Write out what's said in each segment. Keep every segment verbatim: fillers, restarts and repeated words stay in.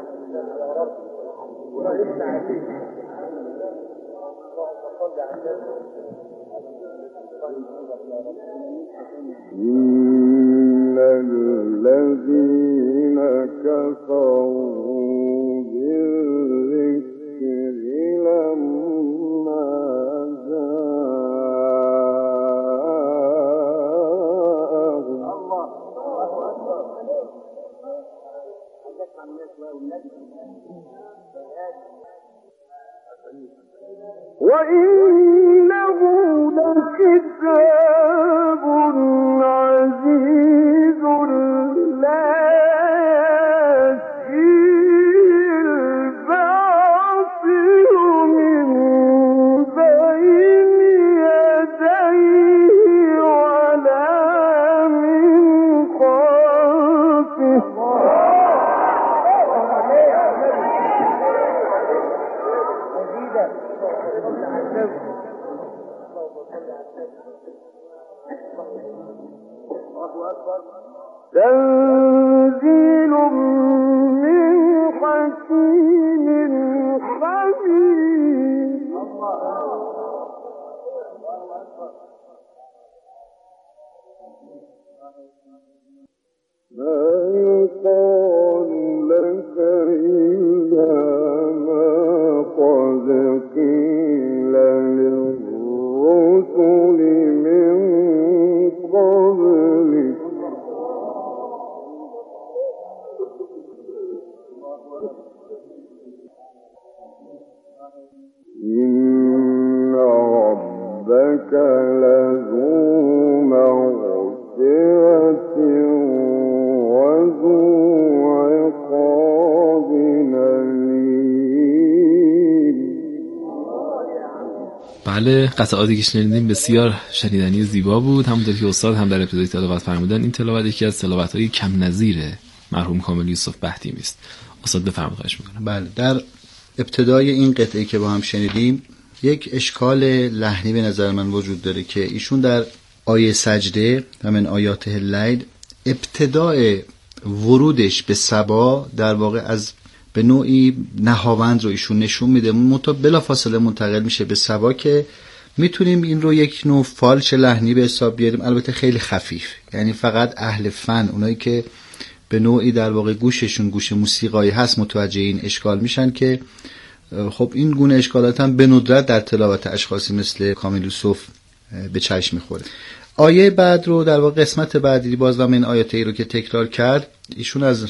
إن الذين كفروا بالذكر لما جاءهم وإنه لكتاب عزيز لا يأتيه الباطل من بين يديه ولا من خلفه تنزيل من حكيم حميد ما يقال لك إلا ما قد قيل للرسل من قبلك إن ربك لذو مغفرة وذو عقاب أليم. بله، قطعاتی که شنیدیم بسیار شنیدنی و زیبا بود. همونطور که استاد هم در ابتدای تلاوت فرمودن، این تلاوت یکی از تلاوت‌های کم نظیر مرحوم کامل یوسف بهتیمی است. استاد بفرمایید، خواهش می‌کنم. بله، در ابتدای این قطعه که با هم شنیدیم یک اشکال لحنی به نظر من وجود داره که ایشون در آیه سجده همین آیات اللیل ابتدای ورودش به سبا در واقع از به نوعی نهاوند رو ایشون نشون میده، منتها بلافاصله منتقل میشه به سبا که میتونیم این رو یک نوع فالش لحنی به حساب بیاریم، البته خیلی خفیف. یعنی فقط اهل فن، اونایی که به نوعی در واقع گوششون گوش موسیقایی هست متوجه این اشکال میشن که خب این گونه اشکالات هم به ندرت در تلاوت اشخاصی مثل کامل یوسف به چشم میخوره. آیه بعد رو در واقع قسمت بعدی باز هم این آیاتی رو که تکرار کرد، ایشون از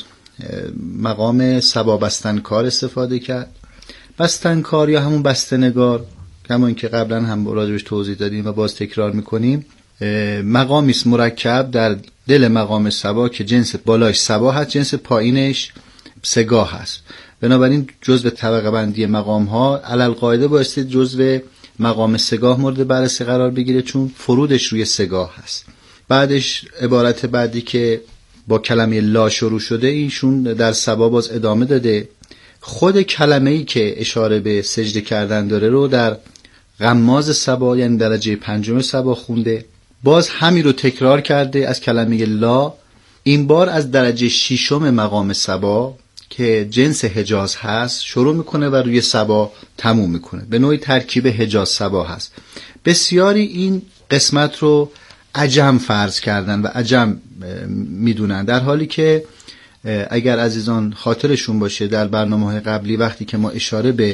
مقام سبا بستنکار استفاده کرد. بستنکار یا همون بستنگار، همون که قبلا هم راجبش توضیح دادیم و باز تکرار میکنیم، مقامی است مرکب در دل مقام سبا که جنس بالاش سبا هست، جنس پایینش سگاه هست. بنابراین جزء طبقه بندی مقام ها علل قاعده بایستی جزء مقام سگاه مورد بررسی قرار بگیره، چون فرودش روی سگاه هست. بعدش عبارت بعدی که با کلمه لا شروع شده، ایشون در سبا باز ادامه داده. خود کلمه‌ای که اشاره به سجده کردن داره رو در غماز سبا یعنی درجه پنجم سبا خونده. باز همین رو تکرار کرده از کلمه لا، این بار از درجه ششم مقام سبا که جنس حجاز هست شروع میکنه و روی سبا تموم میکنه. به نوعی ترکیب حجاز سبا هست. بسیاری این قسمت رو عجم فرض کردن و عجم میدونن، در حالی که اگر عزیزان خاطرشون باشه در برنامه‌های قبلی وقتی که ما اشاره به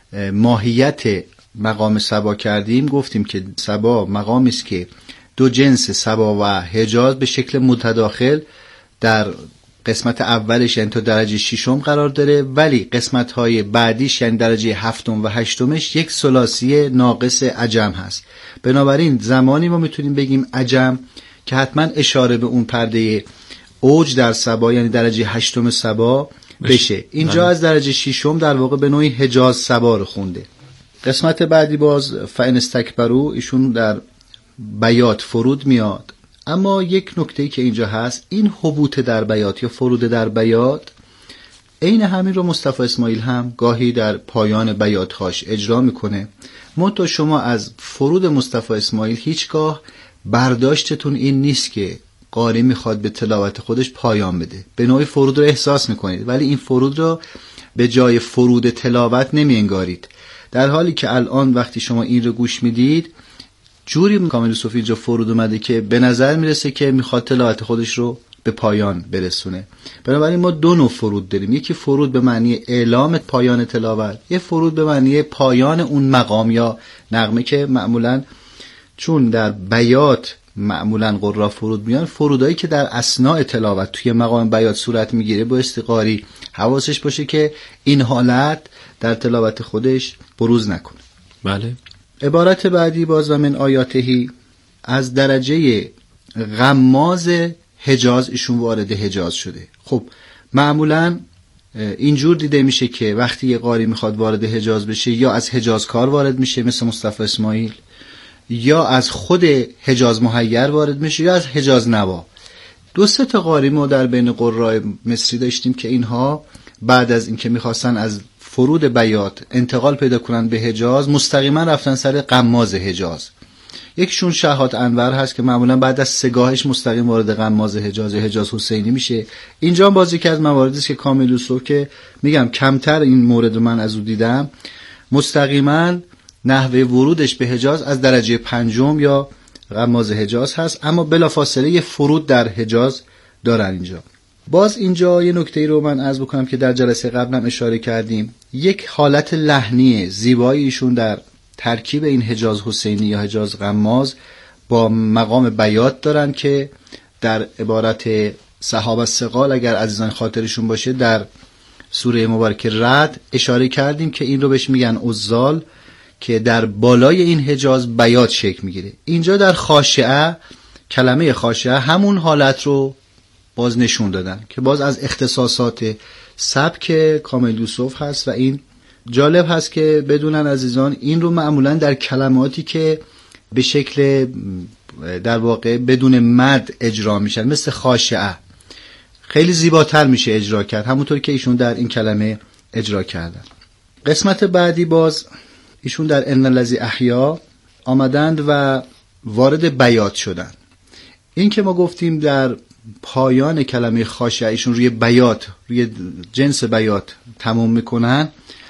ماهیت مقام سبا کردیم، گفتیم که سبا مقامی است که دو جنس سبا و حجاز به شکل متداخل در قسمت اولش یعنی تا درجه ششم قرار داره، ولی قسمت‌های بعدیش یعنی درجه هفتم و هشتمش یک ثلاثی ناقص عجم هست. بنابراین زمانی ما میتونیم بگیم عجم که حتما اشاره به اون پرده اوج در سبا یعنی درجه هشتم سبا بشه. اینجا از درجه ششم در واقع به نوعی حجاز سبا رو خونده. قسمت بعدی باز فإن استکبروا، ایشون در بیات فرود میاد. اما یک نکته‌ای که اینجا هست، این حبوط در بیات یا فرود در بیات عین همین رو مصطفی اسماعیل هم گاهی در پایان بیات‌هاش اجرا میکنه. منتها شما از فرود مصطفی اسماعیل هیچگاه برداشتتون این نیست که قاری میخواد به تلاوت خودش پایان بده. به نوعی فرود رو احساس میکنید، ولی این فرود رو به جای فرود تلاوت نمی انگارید، در حالی که الان وقتی شما این رو گوش میدید جوری کامل یوسفی اینجا فرود اومده که به نظر میرسه که میخواد تلاوت خودش رو به پایان برسونه. بنابراین ما دو نوع فرود داریم، یکی فرود به معنی اعلام پایان تلاوت، یه فرود به معنی پایان اون مقام یا نغمه که معمولا چون در بیات معمولا قرا فرود میان، فرودایی که در اثناء تلاوت توی مقام بیات صورت میگیره بایستی قاری حواسش باشه که این حالت در تلاوت خودش بروز نکنه. بله. عبارت بعدی باز و من آیاتهی، از درجه غماز حجاز ایشون وارد حجاز شده. خب معمولا اینجور دیده میشه که وقتی یه قاری میخواد وارد حجاز بشه یا از حجاز کار وارد میشه مثل مصطفی اسماعیل، یا از خود حجاز محیر وارد میشه، یا از حجاز نوا. دو سه تا قاری ما در بین قرای مصری داشتیم که اینها بعد از اینکه میخواستن از فرود بیات انتقال پیدا کنن به حجاز مستقیما رفتن سر غماز حجاز. یکیشون شهاد انور هست که معمولا بعد از سگاهش مستقیم وارد غماز حجاز حجاز حسینی میشه. اینجا بازی که از مواردی است که کامل یوسف که میگم کمتر این مورد رو من از او دیدم، مستقیما نحوه ورودش به حجاز از درجه پنجم یا غماز حجاز هست، اما بلافاصله یه فرود در حجاز دارن اینجا. باز اینجا یه نکته رو من عرض بکنم که در جلسه قبلم اشاره کردیم، یک حالت لحنی زیبایی ایشون در ترکیب این حجاز حسینی یا حجاز غماز با مقام بیات دارن که در عبارت صحابه الثقال اگر عزیزان خاطرشون باشه در سوره مبارکه رعد اشاره کردیم که این رو بهش میگن عزال، که در بالای این حجاز بیات شکل میگیره. اینجا در خاشعه کلمه خاشعه همون حالت رو باز نشون دادن که باز از اختصاصات سبک کامل یوسف هست و این جالب هست که بدونن عزیزان این رو معمولا در کلماتی که به شکل در واقع بدون مد اجرا میشن مثل خاشعه خیلی زیباتر میشه اجرا کرد، همونطور که ایشون در این کلمه اجرا کردن. قسمت بعدی باز ایشون در ان الذی احیا آمدند و وارد بیات شدن. این که ما گفتیم در پایان کلمه خاشعه ایشون روی بیات روی جنس بیات تموم میکنن،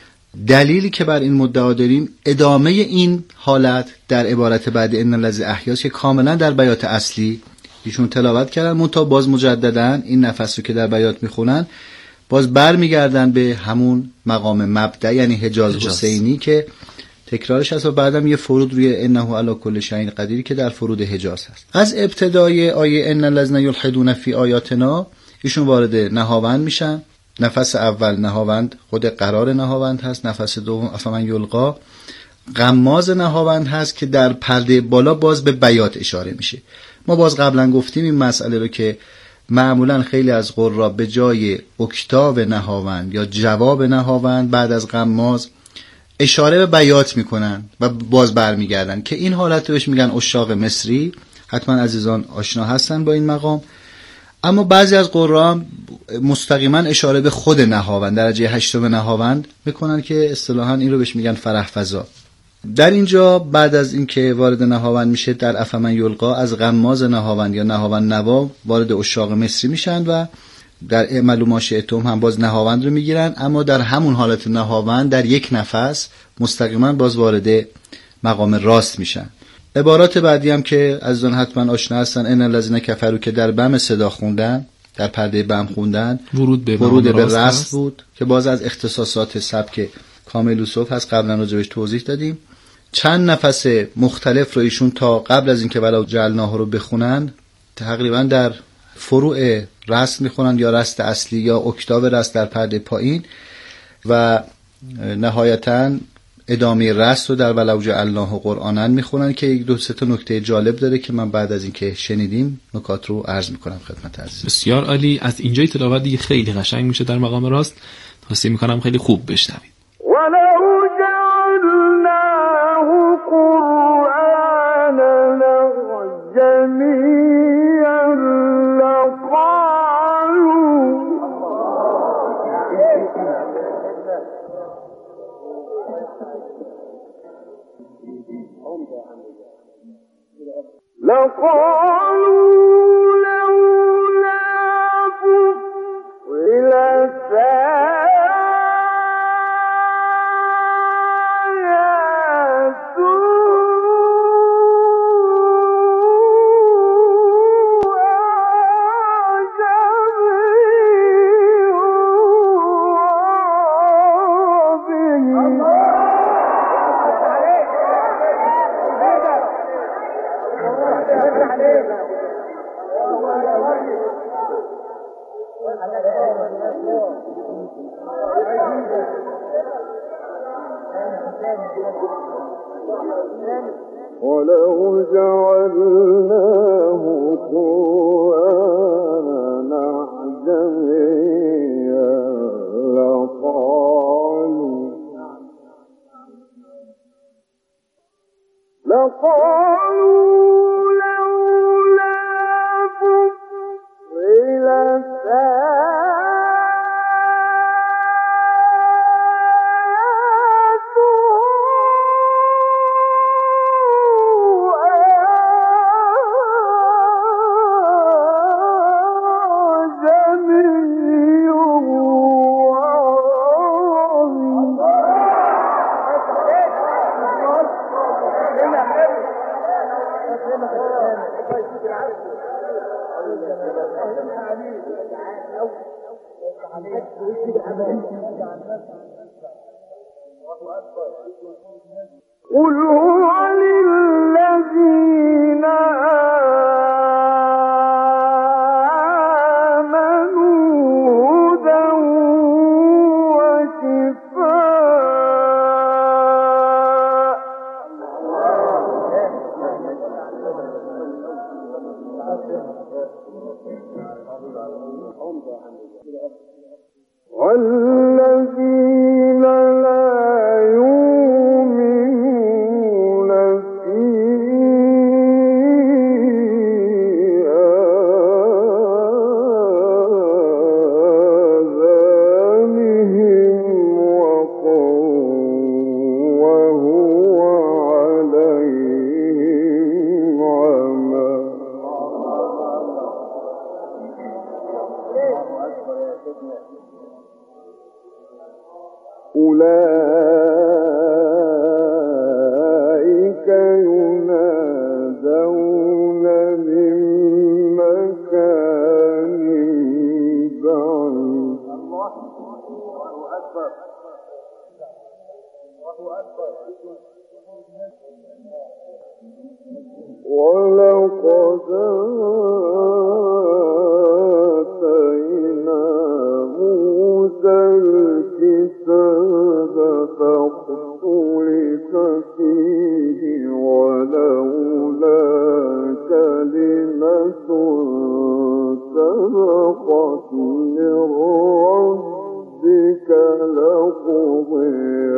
دلیلی که بر این مدعا داریم ادامه این حالت در عبارت بعد ان الذی احیا که کاملا در بیات اصلی ایشون تلاوت کردن، منتها باز مجددا این نفس رو که در بیات میخونن باز بر میگردن به همون مقام مبدأ یعنی حجاز حسینی که تکرارش هست و بعدم یه فرود روی انه علی کل شیء قدیر که در فرود حجاز هست. از ابتدای آیه ان الذین یلحدون فی آیاتنا ایشون وارد نهاوند میشن. نفس اول نهاوند خود قرار نهاوند هست، نفس دوم افمن یلقا غماز نهاوند هست که در پرده بالا باز به بیات اشاره میشه. ما باز قبلا گفتیم این مسئله رو که معمولا خیلی از قرا به جای اکتاو نهاوند یا جواب نهاوند بعد از غماز اشاره به بیات میکنن و باز برمیگردن که این حالت رو بهش میگن عشاق مصری. حتما عزیزان آشنا هستن با این مقام. اما بعضی از قرآن مستقیما اشاره به خود نهاوند درجه هشتم نهاوند میکنن که اصطلاحا این رو بهش میگن فرح فضا. در اینجا بعد از اینکه وارد نهاوند میشه در افمن یلقا از غماز نهاوند یا نهاوند نوا وارد عشاق مصری میشن و در اعملوا ما شئتم هم باز نهاوند رو میگیرن، اما در همون حالت نهاوند در یک نفس مستقیما باز وارد مقام راست میشن. عبارات بعدی هم که عزیزان حتما آشنا هستن ان الذین کفروا که در بم صدا خوندن در پرده بم خوندن ورود به ورود به راست, راست بود که باز از اختصاصات سبک کامل یوسف هست، قبلا راجعش توضیح دادیم. چند نفس مختلف رو ایشون تا قبل از اینکه ولو جعلناه رو بخونن تقریبا در فروع رست میخونن یا رست اصلی یا اکتاو رست در پرده پایین و نهایتاً ادامه رست رو در ولو جعلناه قرآنن میخونن که یک دو سه تا نکته جالب داره که من بعد از اینکه شنیدیم نکات رو عرض میکنم خدمت عزیز. بسیار عالی. از اینجای تلاوت دیگه خیلی قشنگ میشه در مقام راست. توصیه میکنم خیلی خوب بشنوید. ولو جعلناه قرآنا جمیعا لقالوا لقالوا ولو جعلناه قرآنا أعجميا لقالوا لقالوا لولا فصلت قل هو للذين آمنوا هدى وشفاء والذين لا يؤمنون في آذانهم وقر وهو عليهم عمى أولئك ينادون من مكان بعيد ولقد آتينا موسى الكتاب فاختلف فيه ولولا كلمة سبقت من ربك لقضي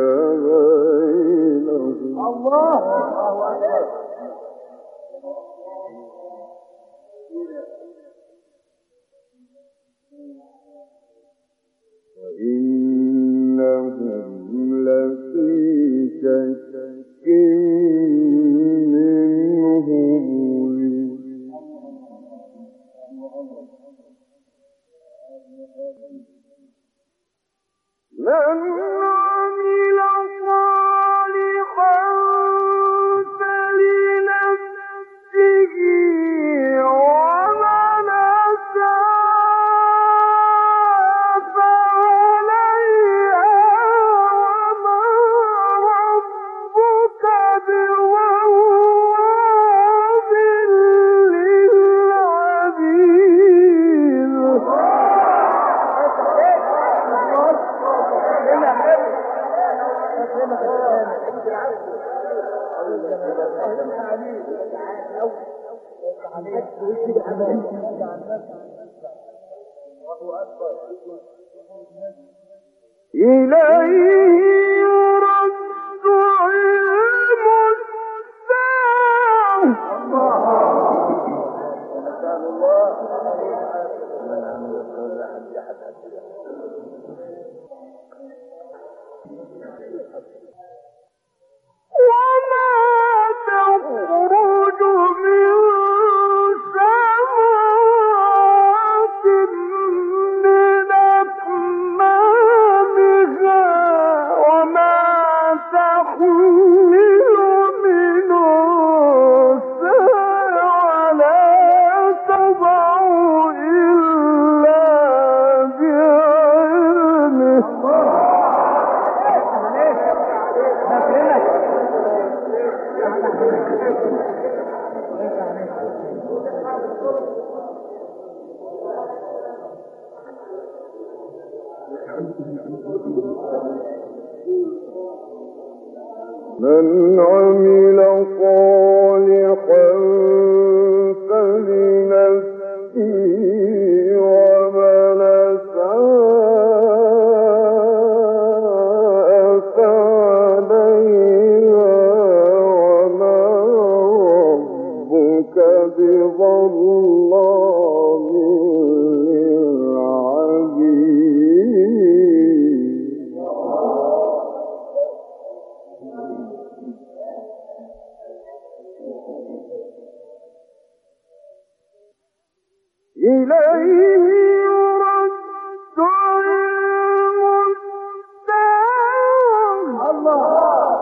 بينهم. الله إنهم لفي شك منه مريب. من عمل صالحا فلنفسه ومن أساء فعليها وما ربك بغفور للعبيد. إليه يرد علم وما تخرج من سماوات من أكمامها وما تحمل من أنثى ولا تضع إلا بعلمه. من عمل صالحا فلنفسه ومن أساء فعليها وما ربك بظلام للعبيد. إليه يرد علم الساعة. الله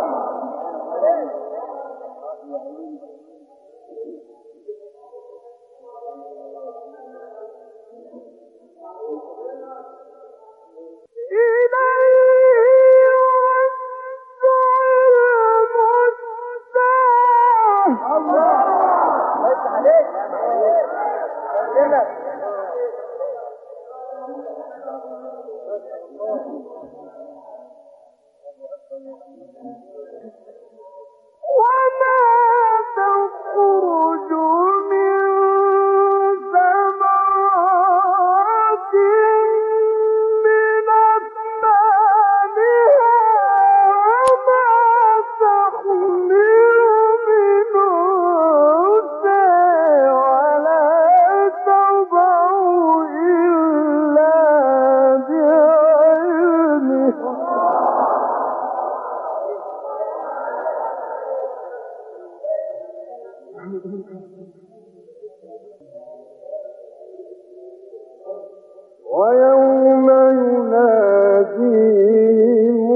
وما تخرج من ثمرات من أكمامها وما تحمل من أنثى ولا تضع إلا بعلمه. ويوم يناديهم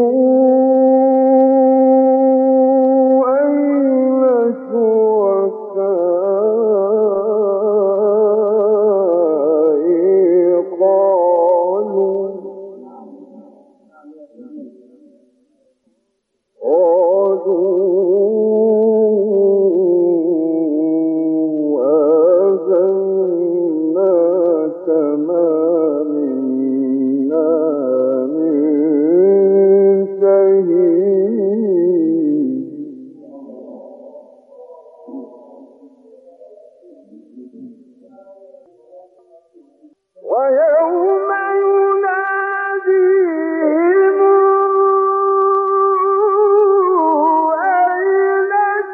أين شركائي قالوا ويوم يناديهم أين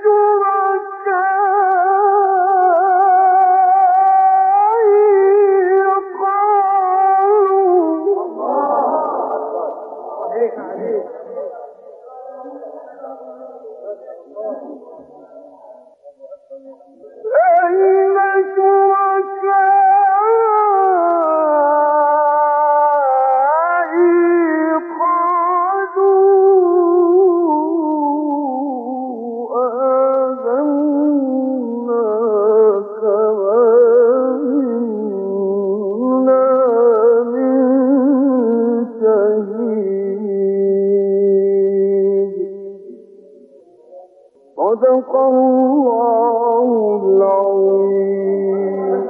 شركائي صدق الله العظيم.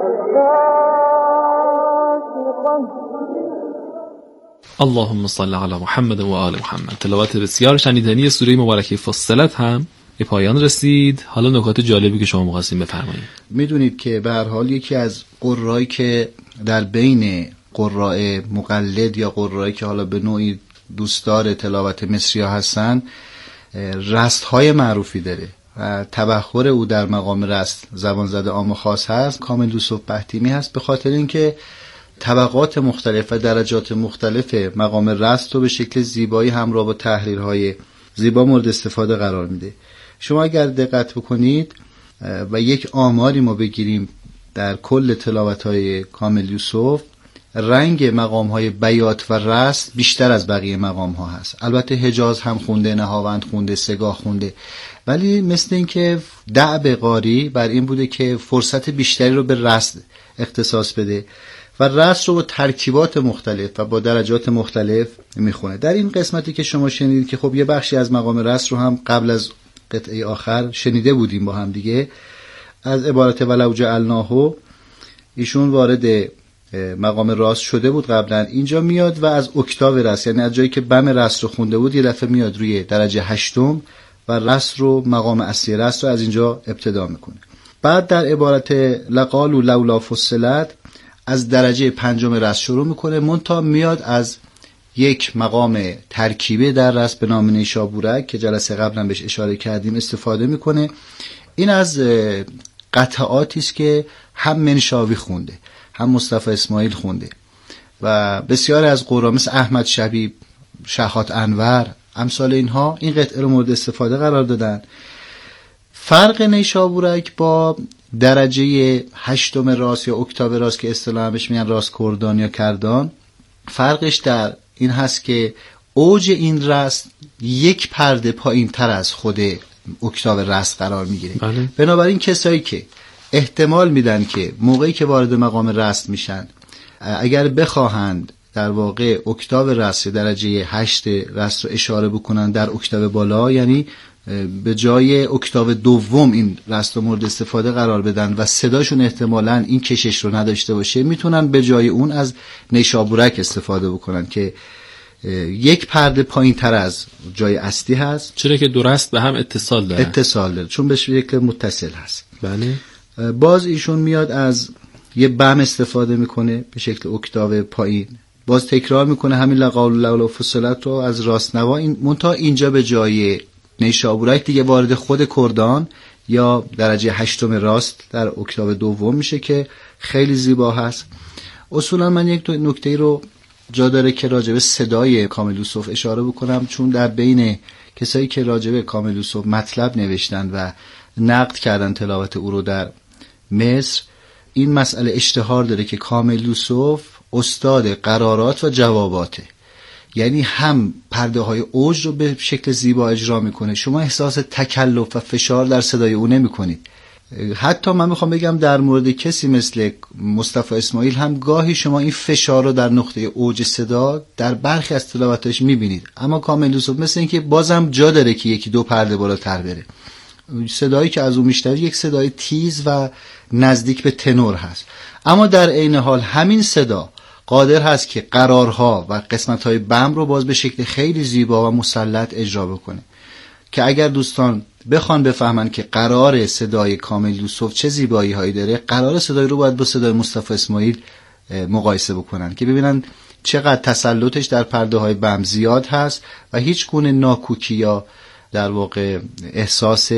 اللهم صل علی محمد و آل محمد. تلاوت بسیار شنیدنی سوره مبارکه فصلت هم به پایان رسید. حالا نکات جالبی که شما مخواستین بفرمایید. میدونید که به هر حال یکی از قرایی که در بین قراء مقلد یا قرایی که حالا به نوعی دوستدار تلاوت مصری ها هستن رست های معروفی داره و تبخور او در مقام رست زبان زده عام و خاص هست. کامل یوسف بهتیمی هست، به خاطر اینکه طبقات مختلف و درجات مختلف مقام رست رو به شکل زیبایی همراه با تحریرهای زیبا مورد استفاده قرار میده. شما اگر دقت بکنید و یک آماری ما بگیریم در کل تلاوت‌های کامل یوسف، رنگ مقام‌های بیات و رست بیشتر از بقیه مقام‌ها هست. البته حجاز هم خونده، نهاوند خونده، سگاه خونده، ولی مثل این که دأب قاری بر این بوده که فرصت بیشتری رو به رست اختصاص بده و رست رو با ترکیبات مختلف و با درجات مختلف میخونه. در این قسمتی که شما شنیدید که خب یه بخشی از مقام رست رو هم قبل از قطعه آخر شنیده بودیم با هم دیگه، از عبارت ولو جعلناه، ایشون وارد مقام راست شده بود قبلا، اینجا میاد و از اکتاو رست، یعنی از جایی که بم رست رو خونده بود یه دفعه میاد روی درجه هشتم و رست رو، مقام اصلی رست رو از اینجا ابتدا میکنه. بعد در عبارت لقالوا لولا فصلت از درجه پنجم رست شروع میکنه، منتها میاد از یک مقام ترکیبی در رست به نام نیشابورک که جلسه قبلا بهش اشاره کردیم استفاده میکنه. این از قطعاتی است که هم منشاوی خونده، هم مصطفی اسماعیل خونده و بسیاری از قرا مثل احمد شبیب، شهات انور، امثال اینها این قطعه رو مورد استفاده قرار دادن. فرق نیشابورک با درجه هشتم راست یا اکتاو راست که اصطلاحاً بهش میگن راست کردان یا کردان، فرقش در این هست که اوج این رست یک پرده پایین تر از خود اکتاو رست قرار میگیره. بله. بنابراین کسایی که احتمال میدن که موقعی که وارد مقام رست میشن اگر بخواهند در واقع اکتاو رست درجه هشت رست رو اشاره بکنن در اکتاو بالا، یعنی به جای اکتاو دوم این رست رو مورد استفاده قرار بدن و صداشون احتمالاً این کشش رو نداشته باشه، میتونن به جای اون از نیشابورک استفاده بکنن که یک پرده پایین تر از جای اصلی هست، چرا که دو رست به هم اتصال داره. اتصال داره چون به شکل متصل هست. بله. باز ایشون میاد از یه بم استفاده میکنه به شکل اکتاو پایین، باز تکرار میکنه همین لقالوا لولا فصلت رو از راست نوا، این منتها اینجا به جای نیشابورک دیگه وارد خود کردان یا درجه هشتم راست در اکتاو دوم میشه که خیلی زیبا هست. اصولا من یک نکته رو جا داره که راجب صدای کامل یوسف اشاره بکنم، چون در بین کسایی که راجب کامل یوسف مطلب نوشتن و نقد کردن تلاوت او رو در مصر، این مسئله اشتهار داره که کامل یوسف استاد قرارات و جواباته، یعنی هم پرده های اوج رو به شکل زیبا اجرا میکنه، شما احساس تکلف و فشار در صدای او نمی کنید. حتی من میخوام بگم در مورد کسی مثل مصطفی اسماعیل هم گاهی شما این فشار رو در نقطه اوج صدا در برخی از تلاوتش میبینید، اما کامل یوسف مثل این که بازم جا داره که یکی دو پرده بالاتر بره. صدایی که از او میشنوید یک صدای تیز و نزدیک به تنور هست، اما در عین حال همین صدا قادر هست که قرارها و قسمت‌های بم رو باز به شکل خیلی زیبا و مسلط اجرا بکنه که اگر دوستان بخوان بفهمن که قرار صدای کامل یوسف چه زیبایی هایی داره، قرار صدای رو باید با صدای مصطفی اسماعیل مقایسه بکنن که ببینن چقدر تسلطش در پرده های بم زیاد هست و هیچ گونه ناکوکی یا در واقع احساس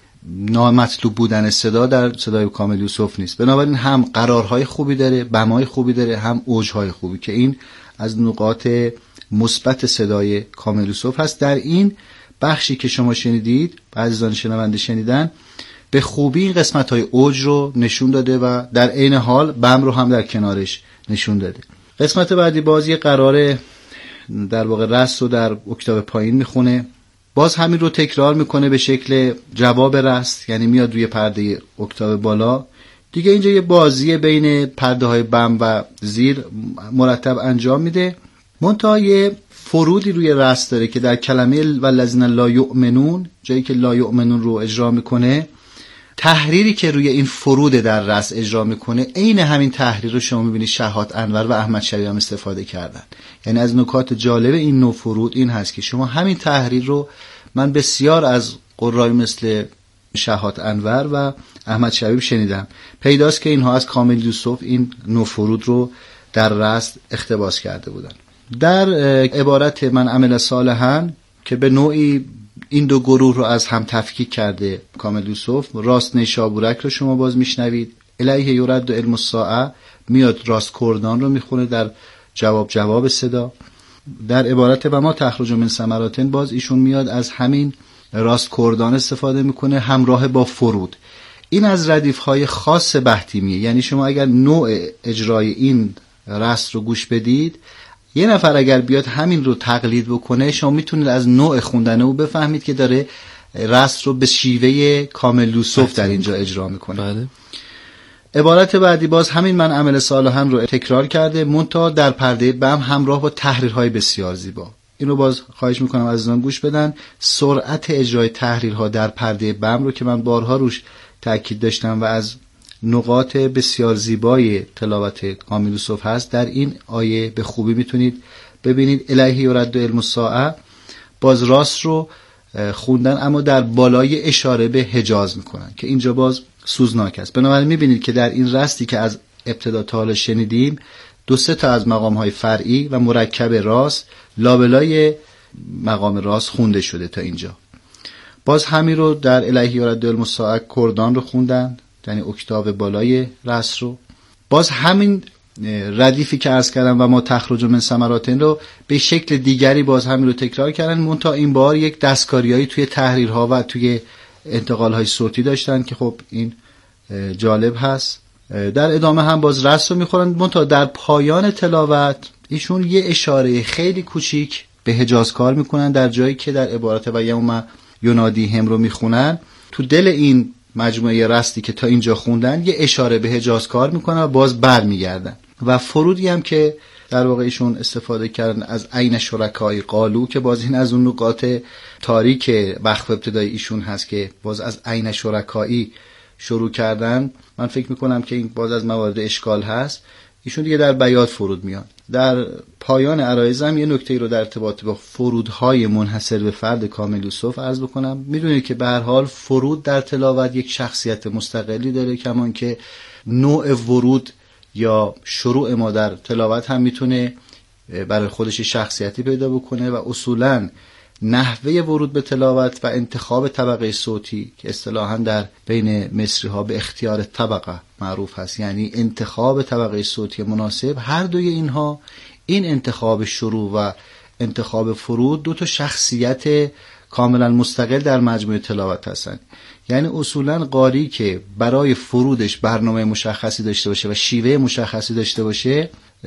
نامطلوب بودن صدا در صدای کامل یوسف نیست. بنابراین هم قرارهای خوبی داره، بمای خوبی داره، هم اوجهای خوبی که این از نقاط مثبت صدای کامل یوسف هست. در این بخشی که شما شنیدید، عزیزان شنونده شنیدن، به خوبی این قسمت‌های اوج رو نشون داده و در عین حال بم رو هم در کنارش نشون داده. قسمت بعدی بازی قرار در واقع رست رو در اکتاو پایین میخونه، باز همین رو تکرار میکنه به شکل جواب رست، یعنی میاد روی پرده اکتاو بالا. دیگه اینجا یه بازی بین پرده های بم و زیر مرتب انجام میده، منتها یه فرودی روی رست داره که در کلمه والذین لا یؤمنون، جایی که لا یؤمنون رو اجرا میکنه، تحریری که روی این فرود در رست اجرا میکنه عین همین تحریر رو شما میبینید شهات انور و احمد شبیب هم استفاده کردن. یعنی از نکات جالب این نوع فرود این هست که شما همین تحریر رو من بسیار از قرای مثل شهات انور و احمد شبیب شنیدم، پیداست که اینها از کامل یوسف این نوع فرود رو در رست اقتباس کرده بودن. در عبارت من عمل صالحا که به نوعی این دو گروه رو از هم تفکیک کرده کامل یوسف، راست نیشابورک رو شما باز میشنوید، الیه یرد و علم الساعه میاد راست کردان رو میخونه در جواب جواب صدا. در عبارت و ما تخرج من ثمراتن باز ایشون میاد از همین راست کردان استفاده میکنه همراه با فرود. این از ردیف‌های خاص بهتیمیه، یعنی شما اگر نوع اجرای این رست رو گوش بدید، یه نفر اگر بیاد همین رو تقلید بکنه شما میتونید از نوع خوندن او بفهمید که داره رست رو به شیوه کامل یوسف در اینجا اجرا میکنه. بله. عبارت بعدی باز همین من عمل صالحا رو تکرار کرده، منتها در پرده بم همراه با تحریرهای بسیار زیبا. اینو باز خواهش میکنم عزیزان گوش بدن. سرعت اجرای تحریرها در پرده بم رو که من بارها روش تاکید داشتم و از نقاط بسیار زیبای تلاوت کامل یوسف هست. در این آیه به خوبی میتونید ببینید الیه یرد علم الساعه، باز راست رو خوندن اما در بالای اشاره به حجاز میکنن که اینجا باز سوزناک است. بنابراین میبینید که در این رستی که از ابتدا تا حالا شنیدیم دو سه تا از مقام های فرعی و مرکب راست لابلای مقام راست خونده شده تا اینجا. باز همین رو در الیه یرد علم الساعه کردان رو خوندن، یعنی اکتاو بالای رست رو. باز همین ردیفی که عرض کردم و ما تخرج من ثمرات رو به شکل دیگری باز همین رو تکرار کردن، منتها این بار یک دستکاریایی توی تحریرها و توی انتقالهای صوتی داشتن که خب این جالب هست. در ادامه هم باز رست رو میخورن، منتها در پایان تلاوت ایشون یه اشاره خیلی کوچیک به حجاز کار میکنن. در جایی که در عبارت و یوم ینادی هم رو میخونن، تو دل این مجموعه رستی که تا اینجا خوندن یه اشاره به حجاز کار میکنن و باز بر میگردن. و فرودی هم که در واقع ایشون استفاده کردن از عین شرکای قالو، که باز این از اون نقاط تاریک وقف ابتدای ایشون هست که باز از عین شرکایی شروع کردن. من فکر میکنم که این باز از موارد اشکال هست. ایشون دیگه در بیات فرود میان. در پایان عرایض هم یه نکته رو در ارتباط با فرودهای منحصر به فرد کامل یوسف عرض بکنم. میدونید که به هر حال فرود در تلاوت یک شخصیت مستقلی داره، کمان که نوع ورود یا شروع ما در تلاوت هم میتونه برای خودش شخصیتی پیدا بکنه و اصولاً نحوه ورود به تلاوت و انتخاب طبقه صوتی که اصطلاحاً در بین مصری ها به اختیار طبقه معروف هست، یعنی انتخاب طبقه صوتی مناسب، هر دوی اینها، این انتخاب شروع و انتخاب فرود، دو تا شخصیت کاملا مستقل در مجموعه تلاوت هستند. یعنی اصولاً قاری که برای فرودش برنامه مشخصی داشته باشه و شیوه مشخصی داشته باشه،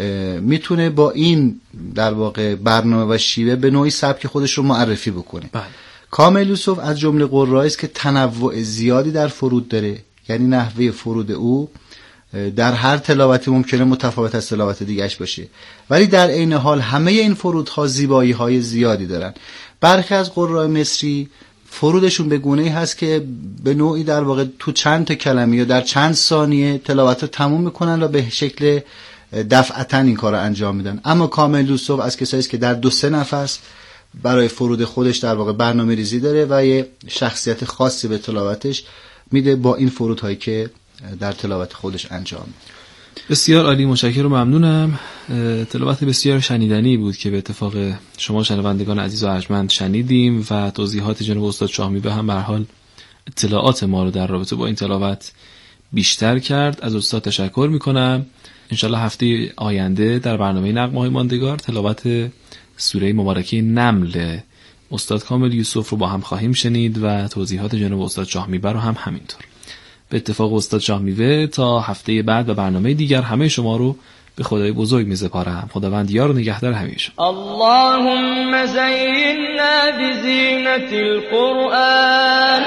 میتونه با این در واقع برنامه و شیوه به نوعی سبک خودش رو معرفی بکنه. بله. کامل یوسف از جمله قرایی است که تنوع زیادی در فرود داره، یعنی نحوه فرود او در هر تلاوتی ممکنه متفاوت از تلاوت دیگه‌اش باشه، ولی در عین حال همه این فرودها زیبایی‌های زیادی دارن. برخی از قرای مصری فرودشون به گونه‌ای هست که به نوعی در واقع تو چند تا کلمه یا در چند ثانیه تلاوت رو تموم میکنن و به شکل دفعتاً این کار رو انجام میدن. اما کامل یوسف از کسایی است که در دو سه نفس برای فرود خودش در واقع برنامه ریزی داره و یه شخصیت خاصی به تلاوتش میده با این فرودهایی که در تلاوت خودش انجام میده. بسیار عالی، متشکرم و ممنونم. تلاوت بسیار شنیدنی بود که به اتفاق شما شنوندگان عزیز و ارجمند شنیدیم و توضیحات جناب استاد شاهمیوه هم به هر حال اطلاعات ما رو در رابطه با این تلاوت بیشتر کرد. از استاد تشکر میکنم. انشالله هفته آینده در برنامه نغمه‌های ماندگار تلاوت سوره مبارکه نمل استاد کامل یوسف رو با هم خواهیم شنید و توضیحات جناب استاد شاهمیوه رو هم همینطور. به اتفاق استاد شاهمیوه تا هفته بعد و برنامه دیگر همه شما رو به خدای بزرگ می‌سپارم. خداوند یار و نگهدار همیشه. اللهم زینا بزینة القرآن،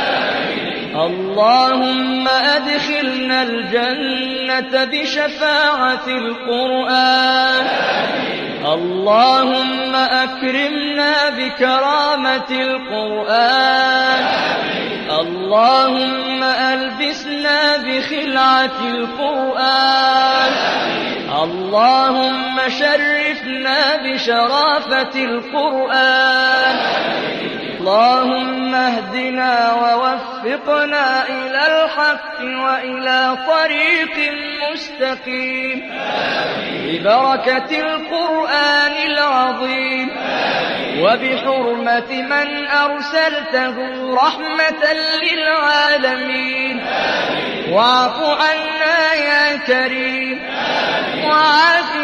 اللهم ادخلنا الجنة بشفاعة القرآن، اللهم اكرمنا بكرامة القرآن، اللهم البسنا بخلعة القرآن، اللهم شرفنا بشرافة القرآن، اللهم اهدنا ووفقنا إلى الحق وإلى طريق مستقيم ببركة القرآن العظيم وبحرمة من أرسلته رحمة للعالمين. واعف عنا يا كريم وعافنا